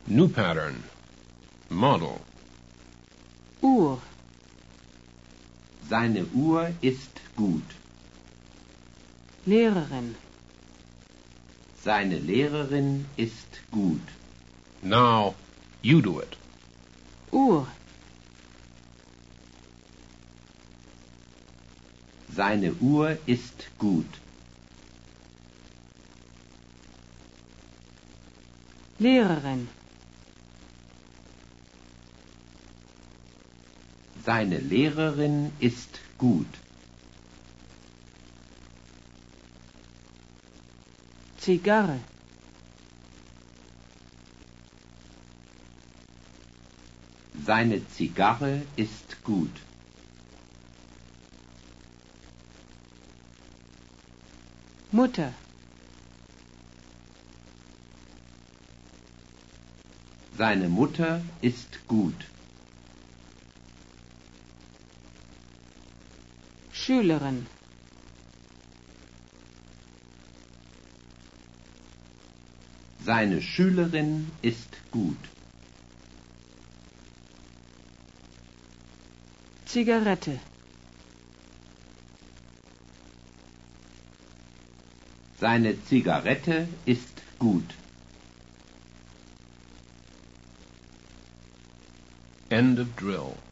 New pattern. Model. Uhr. Seine Uhr ist gut. Lehrerin. Seine Lehrerin ist gut. Now, you do it. Uhr. Seine Uhr ist gut. Lehrerin. Seine Lehrerin ist gut. Zigarre. Seine Zigarre ist gut. Mutter. Seine Mutter ist gut. Schülerin. Seine Schülerin ist gut. Zigarette. Seine Zigarette ist gut. End of drill.